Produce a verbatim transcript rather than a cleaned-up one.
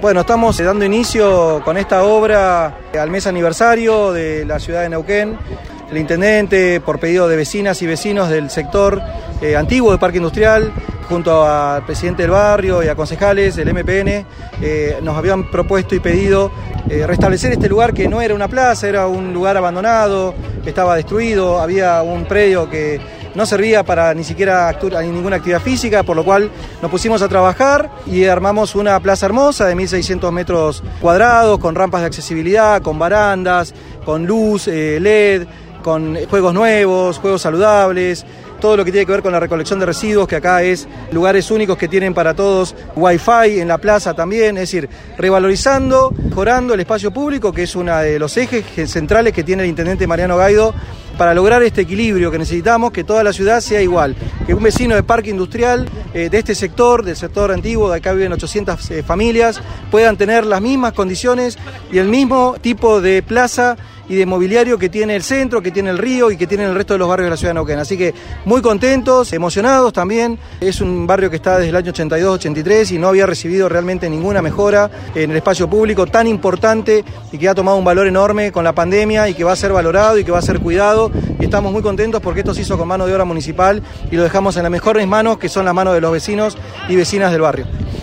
Bueno, estamos dando inicio con esta obra al mes aniversario de la ciudad de Neuquén. El intendente, por pedido de vecinas y vecinos del sector eh, antiguo de Parque Industrial, junto al presidente del barrio y a concejales del M P N, eh, nos habían propuesto y pedido eh, restablecer este lugar que no era una plaza, era un lugar abandonado, estaba destruido, había un predio que no servía para ni siquiera ninguna actividad física, por lo cual nos pusimos a trabajar y armamos una plaza hermosa de mil seiscientos metros cuadrados, con rampas de accesibilidad, con barandas, con luz, eh, L E D, con juegos nuevos, juegos saludables, todo lo que tiene que ver con la recolección de residuos, que acá es lugares únicos que tienen para todos, wifi en la plaza también, es decir, revalorizando, mejorando el espacio público, que es uno de los ejes centrales que tiene el intendente Mariano Gaido, para lograr este equilibrio que necesitamos, que toda la ciudad sea igual, que un vecino de Parque Industrial, eh, de este sector, del sector antiguo, de acá viven ochocientas eh, familias, puedan tener las mismas condiciones y el mismo tipo de plaza y de mobiliario que tiene el centro, que tiene el río y que tiene el resto de los barrios de la ciudad de Neuquén. Así que muy contentos, emocionados también. Es un barrio que está desde el año ochenta y dos ochenta y tres y no había recibido realmente ninguna mejora en el espacio público tan importante y que ha tomado un valor enorme con la pandemia y que va a ser valorado y que va a ser cuidado. Y estamos muy contentos porque esto se hizo con mano de obra municipal y lo dejamos en las mejores manos, que son las manos de los vecinos y vecinas del barrio.